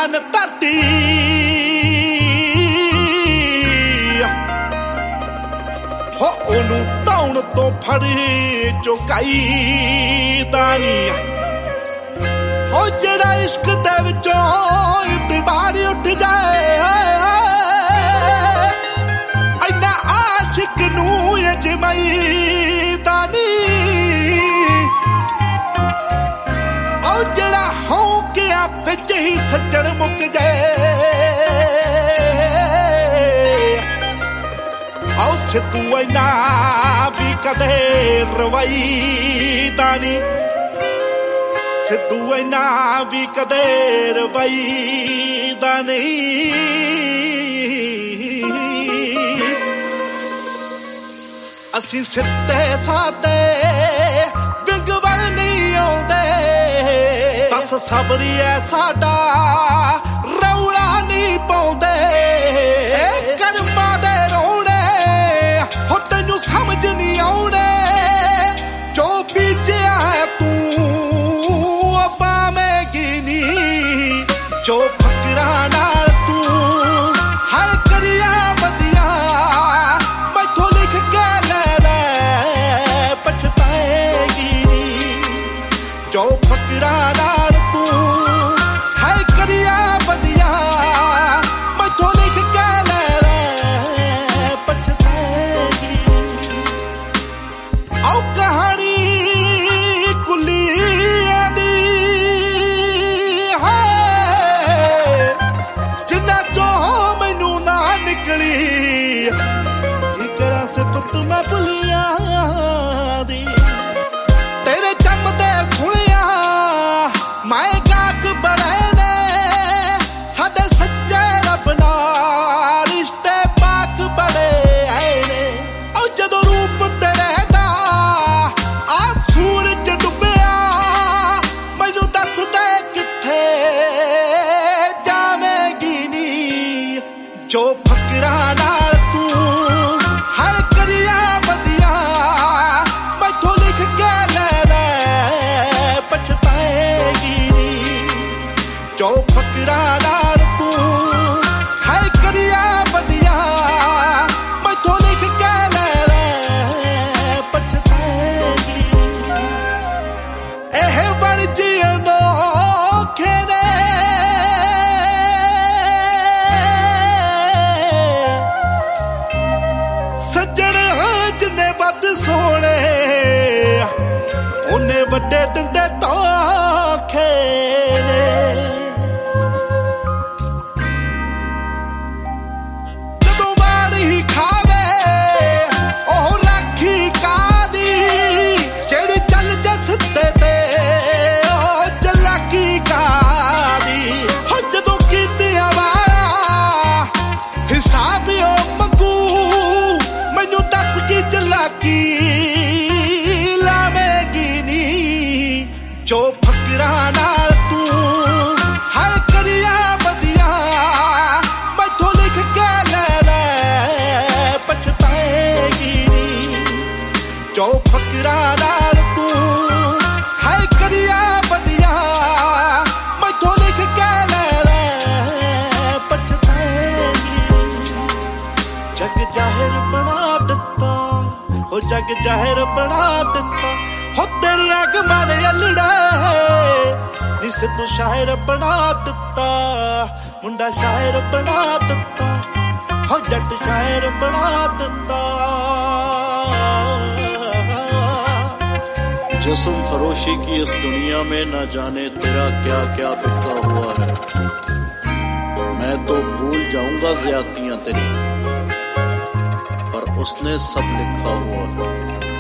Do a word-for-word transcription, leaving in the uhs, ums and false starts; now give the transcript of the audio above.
ਜਾਨ ਧਰਤੀ ਹੋ ਉਹਨੂੰ ਧੌਣ ਤੋਂ ਫੜ ਚੁਕਾਈ ਦਾਨੀ ਹੋ ਜਿਹੜਾ ਇਸ਼ਕ ਦੇ ਵਿੱਚੋਂ ਇਤਬਾਰ ਉੱਠ ਜਾਏ ਇੰਨਾ ਆਸ਼ਿਕ ਨੂੰ ਅਜਮਾਈ ਦਾਨੀ ਉਹ ਜਿਹੜਾ ਹੋ ਗਿਆ ਵਿੱਚ ਹੀ ਸੱਜਣ ਮੁੱਕ ਜਾਏ ਆਉ ਸਿੱਧੂ ਇੰਨਾ ਵੀ ਕਦੇ ਰਵਾਈਦਾ ਨੀ ਸਿੱਧੂ ਇੰਨਾ ਵੀ ਕਦੇ ਰਵਾਈਦਾ ਨਹੀਂ ਅਸੀਂ ਸਿੱਧੇ ਸਾਦੇ ਵਿੰਗਵਲ ਨਹੀਂ ਆਉਂਦੇ ਬਸ ਸਬਰੀ ਐ ਸਾਡਾ ਰੌਲਾ ਨਹੀਂ ਪਾਉਂਦੇ ਕਰਮਾਂ ਦੇ ਸਮਝ ਨਹੀਂ ਆਉਣੇ ਜੋ ਬੀਜਿਆ ਹੈ ਤੂੰ ਪਾਵੇਂਗੀ ਨੀ ਜੋ ਫਕਰਾਂ ਨਾਲ ਤੂੰ ਹਰ ਕਰਿਆ ਵਧੀਆ ਮੈਥੋਂ ਲਿਖ ਕੇ ਲੈ ਲੈ ਪਛਤਾਏਗੀ ਨੀ ਜੋ ਫਕਰਾਂ ਨਾਲ ਤੂੰ ਹਰ ਕਰਿਆ ਵਧੀਆ ਮੈਥੋਂ ਲਿਖ ਕੇ ਲੈ ਲੈ ਪਛਤਾਏਗੀ ਆਉ ਕਹਾਣੀ ਕੁਲੀਆਂ ਦੀ ਹੈ ਜਿੰਨਾ ਚੋਂ ਮੈਨੂੰ ਨਾ ਨਿਕਲੀ ਕੀ ਕਰਾਂ ਸਿਫਤ ਮੈਂ ਭੁੱਲੀਆਂ ਦੀ ਤੇਰੇ ਜੰਮਦੇ ਸੁਣਿਆ ਮੈਂ ਗਾਕ ਬੜੇ ਨੇ ਸਾਡੇ ਸੱਚੇ ਰੱਬ ਨਾਲ ਰਿਸ਼ਤੇ ਪਾਕ ਬੜੇ ਆਏ ਨੇ ਉਹ ਜਦੋਂ ਰੂਪ ਤੇਰੇ ਜੋ ਫਕਰਾਂ ਨਾਲ ਤੂੰ ਹਰ ਕਰਿਆ ਵਧੀਆ ਮੈਥੋਂ ਲਿਖ ਕੇ ਲੈ ਲੈ ਪਛਤਾਏਗੀ ਨੀ ਜੋ ਫਕਰਾਂ ਨਾਲ ਤੂੰ ਹਰ ਕਰਿਆ ਵਧੀਆ ਮੈਥੋਂ ਲਿਖ ਕੇ ਲੈ ਲੈ ਪਛਤਾਏਗੀ ਇਹ ਬਣ ਜੀਣੋ ਖੇੜੇ ਸੱਜਣ ਜਿੰਨੇ ਵੱਧ ਸੋਹਣੇ ਉਹਨੇ ਵੱਡੇ ਦਿੰਦੇ ਧੋਖੇ ਨੇ ਜਦੋਂ ਮਾੜੀ ਖਾਵੇ ਉਹ ਰਾਖੀ ਕਾਦੀ ਜਿਹੜੀ ਚੱਲ ਜਸਤੇ ਤੇ ਉਹ ਚਲਾਕੀ ਕਾਦੀ ਹੋ ਜਦੋਂ ਕੀਤੀ ਆਵਾਰਾ ਹਿਸਾਬ ਉਹ ਮੰਗੂ ਮੈਨੂੰ ਦੱਸ ਕੀ ਚਲਾਕੀ ਲਾਵੇਗੀ ਨੀ ਜੋ ਫਕਰਾਂ ਨਾਲ ਤੂੰ ਹਰ ਕਰਿਆ ਵਧੀਆ ਮੈਥੋਂ ਲਿਖ ਕੇ ਲੈ ਲੈ ਪਛਤਾਏਗੀ ਨੀ ਜੋ ਫਕਰਾਂ ਨਾਲ ਤੂੰ ਹਰ ਕਰਿਆ ਵਧੀਆ ਮੈਥੋਂ ਲਿਖ ਕੇ ਲੈ ਲੈ ਪਛਤਾਏਗੀ ਜਗ ਜਾਹਿਰ ਬਣਾ ਦਿੱਤਾ ਹੋ ਜਗ ਜਾਹਿਰ ਬਣਾ ਦਿੱਤਾ ਹੋ ਤੇਰੀਆਂ ਗਮਾਂ ਨੇ ਅਲੜਾ ਨੀ ਸਿੱਧੂ ਸ਼ਾਇਰ ਬਣਾ ਦਿੱਤਾ ਮੁੰਡਾ ਸ਼ਾਇਰ ਬਣਾ ਦਿੱਤਾ ਹੋ ਜੱਟ ਸ਼ਾਇਰ ਬਣਾ ਦਿੱਤਾ जिस्म फरोशी की इस दुनिया में न जाने तेरा क्या क्या बिखरा हुआ है मैं तो भूल जाऊंगा ज्यादतियां तेरी पर उसने सब लिखा हुआ है।